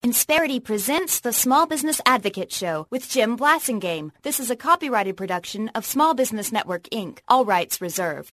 Insperity presents the Small Business Advocate Show with Jim Blasingame. This is a copyrighted production of Small Business Network, Inc. All rights reserved.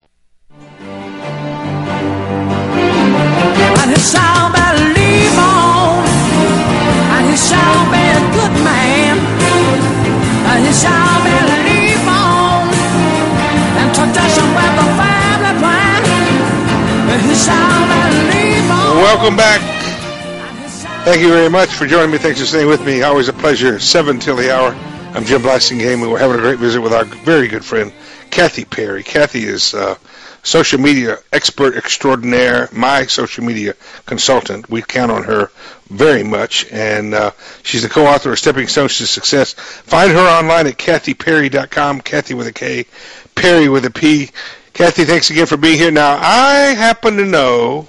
And he shall believe on, and he shall be a good man, and he shall believe on, and tradition with the family plan, and he shall believe on. Welcome back. Thank you very much for joining me. Thanks for staying with me. Always a pleasure. 7 till the hour. I'm Jim Blasingame, and we're having a great visit with our very good friend, Kathy Perry. Kathy is social media expert extraordinaire, my social media consultant. We count on her very much, and she's the co-author of Stepping Stones to Success. Find her online at KathyPerry.com, Kathy with a K, Perry with a P. Kathy, thanks again for being here. Now, I happen to know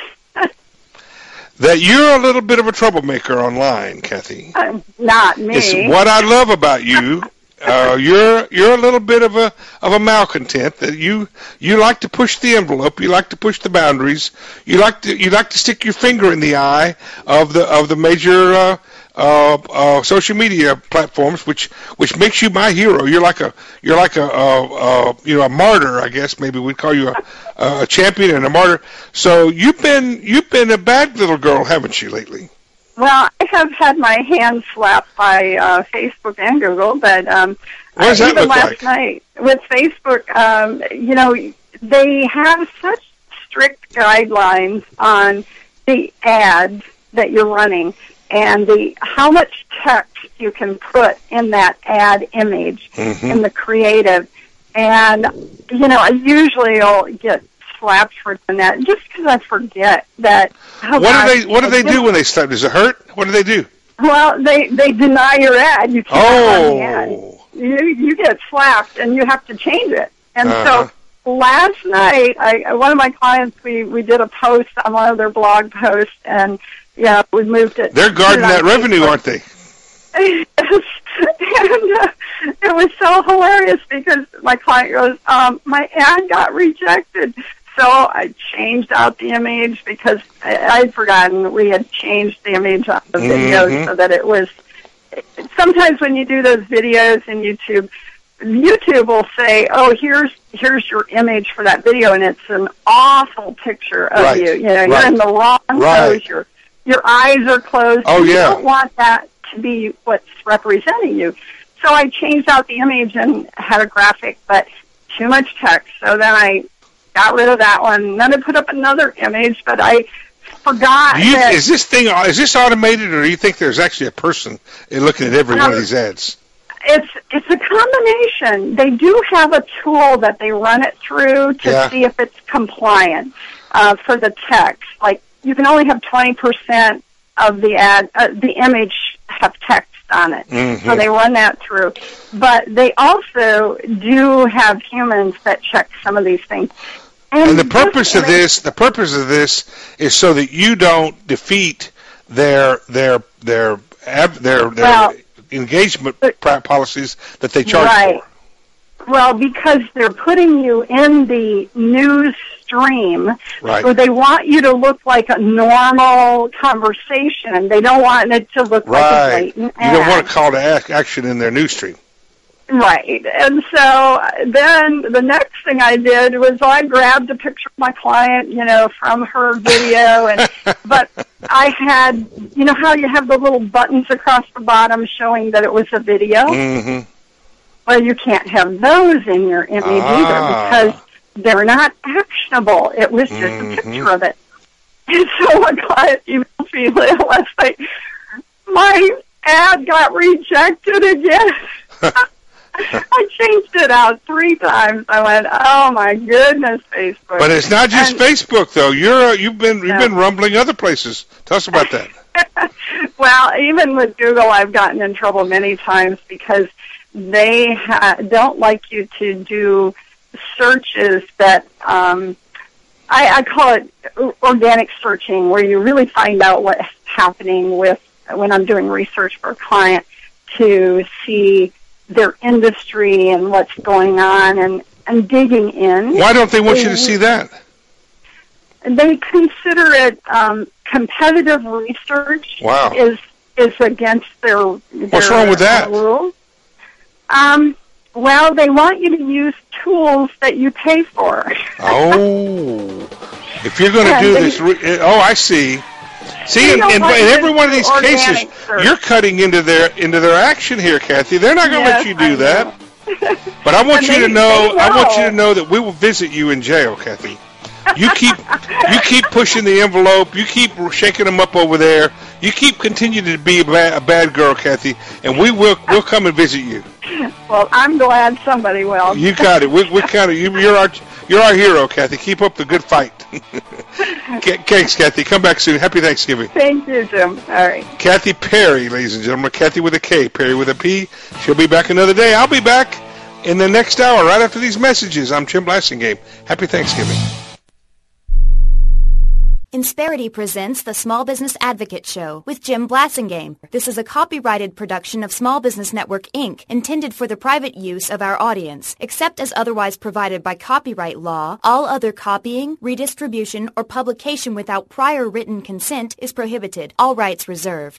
that you're a little bit of a troublemaker online, Kathy. Not me. It's what I love about you. You're a little bit of a malcontent. That you like to push the envelope. You like to push the boundaries. You like to stick your finger in the eye of the major social media platforms, which makes you my hero. You're like a martyr, I guess. Maybe we'd call you a champion and a martyr. So you've been a bad little girl, haven't you, lately? Well, I have had my hand slapped by Facebook and Google, but what does that even look last like? night with Facebook, they have such strict guidelines on the ads that you're running and how much text you can put in that ad image in the creative. And, I usually will get slapped for doing that just because I forget that. What do they do when they slap? Does it hurt? What do they do? Well, they deny your ad. You can't run the ad. You get slapped and you have to change it. And so last night, one of my clients, we did a post on one of their blog posts, and we moved it. They're guarding that revenue, aren't they? Yes. And it was so hilarious because my client goes, my ad got rejected. So I changed out the image because I'd forgotten we had changed the image on the video so that it was. Sometimes when you do those videos in YouTube will say, "Oh, here's your image for that video," and it's an awful picture of you. You're in the wrong pose. Your eyes are closed. Oh, You don't want that to be what's representing you. So I changed out the image and had a graphic, but too much text. So then I got rid of that one. And then I put up another image, but I forgot. Is this automated, or do you think there's actually a person looking at every one of these ads? It's a combination. They do have a tool that they run it through to see if it's compliant for the text. Like you can only have 20% of the ad, the image have text on it. So they run that through. But they also do have humans that check some of these things. And the purpose of this is so that you don't defeat their engagement policies that they charge for. Well, because they're putting you in the news stream, so they want you to look like a normal conversation. They don't want it to look like a blatant ad. You don't want a call to action in their news stream. Right. And so then the next thing I did was I grabbed a picture of my client, from her video, but I had, how you have the little buttons across the bottom showing that it was a video? Well, you can't have those in your image either because they're not actionable. It was just a picture of it. And so my client emailed me last night, my ad got rejected again. I changed it out 3 times. I went, oh my goodness, Facebook. But it's not just Facebook, though. You've been rumbling other places. Tell us about that. Well, even with Google, I've gotten in trouble many times because they don't like you to do searches that I call it organic searching, where you really find out what's happening with when I'm doing research for a client to see their industry and what's going on and digging in. Why don't they want you to see that? They consider it competitive research is against their What's wrong with that? Rules. Well, they want you to use tools that you pay for. Oh, if you're going to do this, I see. See, in every one of these cases, you're cutting into their action here, Kathy. They're not going to let you do that. But I want you to know. I want you to know that we will visit you in jail, Kathy. You keep pushing the envelope. You keep shaking them up over there. You keep continuing to be a bad girl, Kathy, and we'll come and visit you. Well, I'm glad somebody will. You got it. We kind of you're our hero, Kathy. Keep up the good fight. Thanks, Kathy. Come back soon. Happy Thanksgiving. Thank you, Jim. All right. Kathy Perry, ladies and gentlemen. Kathy with a K, Perry with a P. She'll be back another day. I'll be back in the next hour right after these messages. I'm Jim Blasingame. Happy Thanksgiving. Insperity presents the Small Business Advocate Show with Jim Blasingame. This is a copyrighted production of Small Business Network, Inc., intended for the private use of our audience. Except as otherwise provided by copyright law, all other copying, redistribution, or publication without prior written consent is prohibited. All rights reserved.